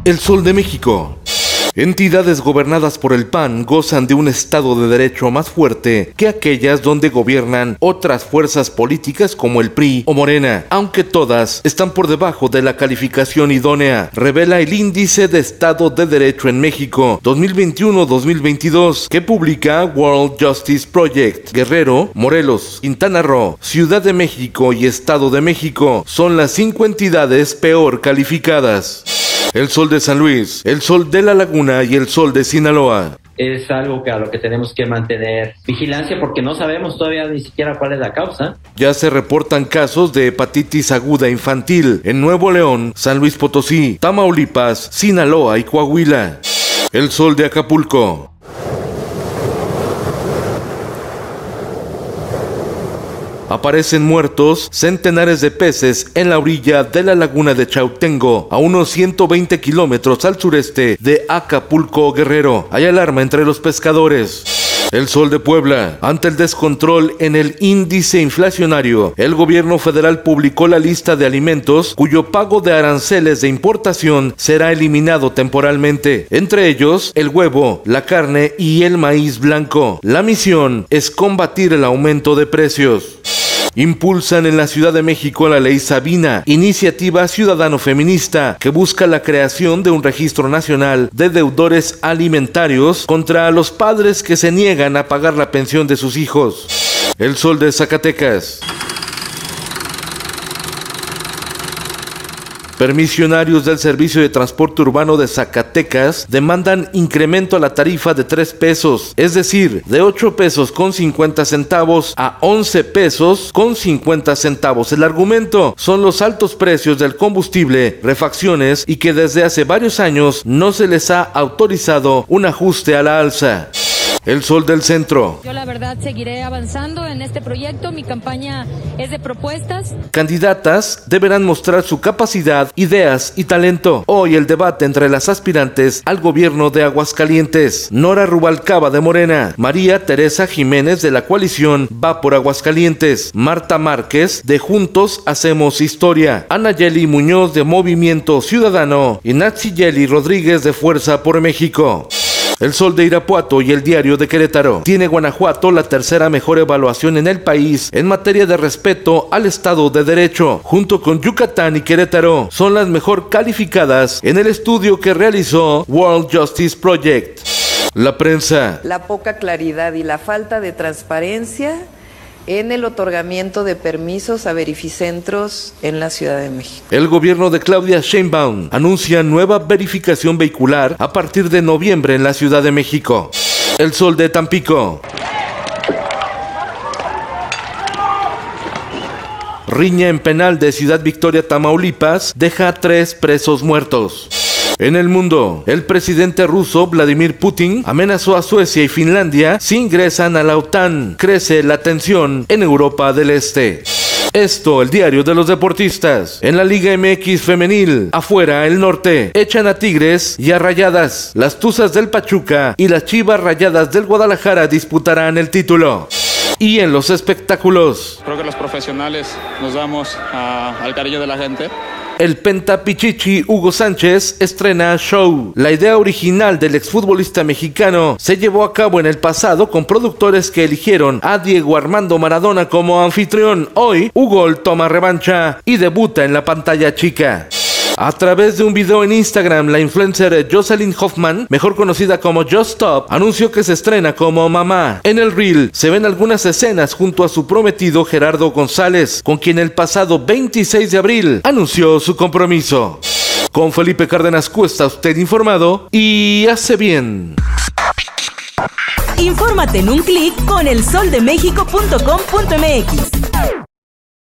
El Sol de México. Entidades gobernadas por el PAN gozan de un Estado de Derecho más fuerte que aquellas donde gobiernan otras fuerzas políticas como el PRI o Morena, aunque todas están por debajo de la calificación idónea, revela el Índice de Estado de Derecho en México 2021-2022 que publica World Justice Project. Guerrero, Morelos, Quintana Roo, Ciudad de México y Estado de México son las 5 entidades peor calificadas. El Sol de San Luis, el Sol de La Laguna y el Sol de Sinaloa. Es algo a lo que tenemos que mantener vigilancia porque no sabemos todavía ni siquiera cuál es la causa. Ya se reportan casos de hepatitis aguda infantil en Nuevo León, San Luis Potosí, Tamaulipas, Sinaloa y Coahuila. El Sol de Acapulco. Aparecen muertos centenares de peces en la orilla de la laguna de Chautengo, a unos 120 kilómetros al sureste de Acapulco, Guerrero. Hay alarma entre los pescadores. El Sol de Puebla. Ante el descontrol en el índice inflacionario, el gobierno federal publicó la lista de alimentos cuyo pago de aranceles de importación será eliminado temporalmente. Entre ellos, el huevo, la carne y el maíz blanco. La misión es combatir el aumento de precios. Impulsan en la Ciudad de México la Ley Sabina, iniciativa ciudadano-feminista que busca la creación de un registro nacional de deudores alimentarios contra los padres que se niegan a pagar la pensión de sus hijos. El Sol de Zacatecas. Permisionarios del Servicio de Transporte Urbano de Zacatecas demandan incremento a la tarifa de 3 pesos, es decir, de 8 pesos con 50 centavos a 11 pesos con 50 centavos. El argumento son los altos precios del combustible, refacciones y que desde hace varios años no se les ha autorizado un ajuste a la alza. El Sol del Centro. Yo la verdad seguiré avanzando en este proyecto, mi campaña es de propuestas. Candidatas deberán mostrar su capacidad, ideas y talento. Hoy el debate entre las aspirantes al gobierno de Aguascalientes. Nora Rubalcaba de Morena, María Teresa Jiménez de la coalición Va por Aguascalientes, Marta Márquez de Juntos Hacemos Historia, Anayeli Muñoz de Movimiento Ciudadano y Natsiyeli Rodríguez de Fuerza por México. El Sol de Irapuato y el Diario de Querétaro. Tiene Guanajuato la tercera mejor evaluación en el país en materia de respeto al Estado de Derecho. Junto con Yucatán y Querétaro, son las mejor calificadas en el estudio que realizó World Justice Project. La prensa. La poca claridad y la falta de transparencia en el otorgamiento de permisos a verificentros en la Ciudad de México. El gobierno de Claudia Sheinbaum anuncia nueva verificación vehicular a partir de noviembre en la Ciudad de México. El Sol de Tampico. Riña en penal de Ciudad Victoria, Tamaulipas, deja a 3 presos muertos. En el mundo, el presidente ruso Vladimir Putin amenazó a Suecia y Finlandia si ingresan a la OTAN. Crece la tensión en Europa del Este. Esto, el Diario de los Deportistas. En la Liga MX femenil, afuera el norte, echan a Tigres y a Rayadas. Las Tuzas del Pachuca y las Chivas Rayadas del Guadalajara disputarán el título. Y en los espectáculos. Creo que los profesionales nos damos al cariño de la gente. El pentapichichi Hugo Sánchez estrena show. La idea original del exfutbolista mexicano se llevó a cabo en el pasado con productores que eligieron a Diego Armando Maradona como anfitrión. Hoy, Hugo toma revancha y debuta en la pantalla chica. A través de un video en Instagram, la influencer Jocelyn Hoffman, mejor conocida como Just Stop, anunció que se estrena como mamá. En el reel se ven algunas escenas junto a su prometido Gerardo González, con quien el pasado 26 de abril anunció su compromiso. Con Felipe Cárdenas Cuesta, usted informado y hace bien. Infórmate en un clic con elsoldemexico.com.mx.